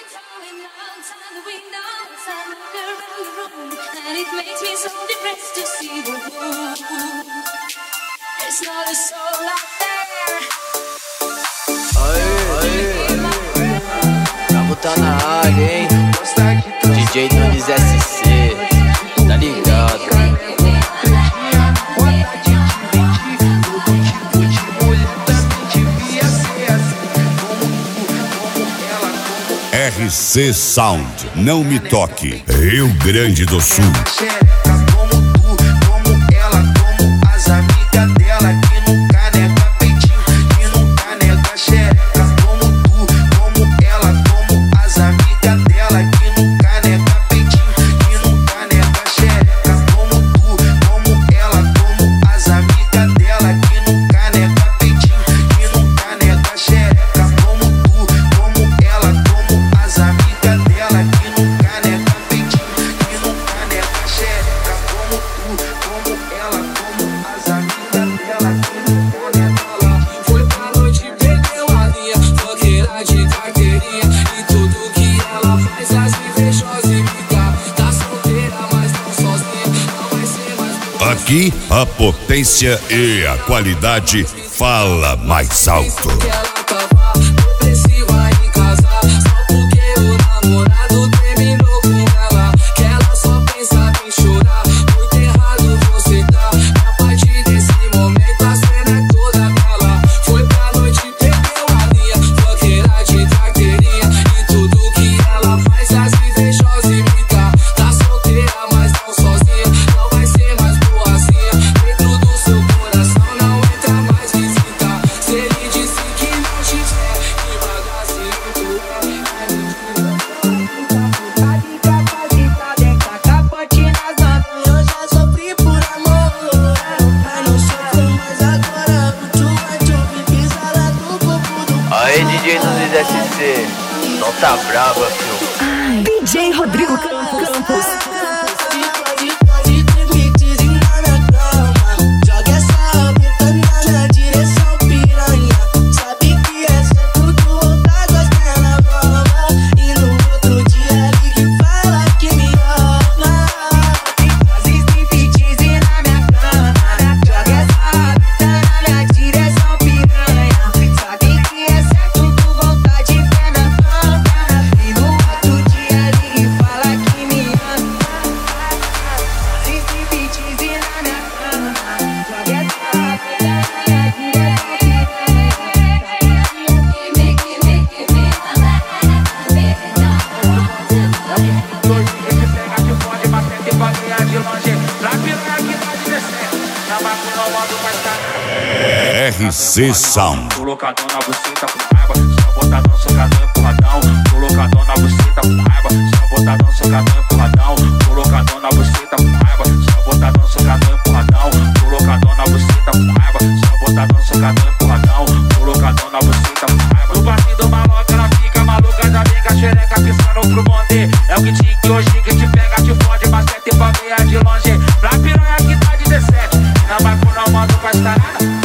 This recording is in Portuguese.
Tá na área, hein? DJ Nunes SC, tá ligado? RC Sound, não me toque, Rio Grande do Sul. Aqui a potência e a qualidade fala mais alto. Aí, DJ Nunes SC, não tá brava, filho. DJ Rodrigo Campos. RC Sound. Colocadão na buceta com raiva, só botadão, socadão, empurradão. Colocadão na buceta com raiva, só botadão, socadão, empurradão. Colocadão na buceta com raiva, só botadão, socadão, empurradão. Colocadão na buceta com raiva, só botadão, socadão, empurradão. Colocadão na buceta com raiva. No barzinho do maloca ela fica maluca, já vem com a xereca pisando pro bonde. É o kit que hoje que te pega, te fode, mas quer ter pra ver de longe. Pra piranha que tá de 17, na bacu não mando pra estarada.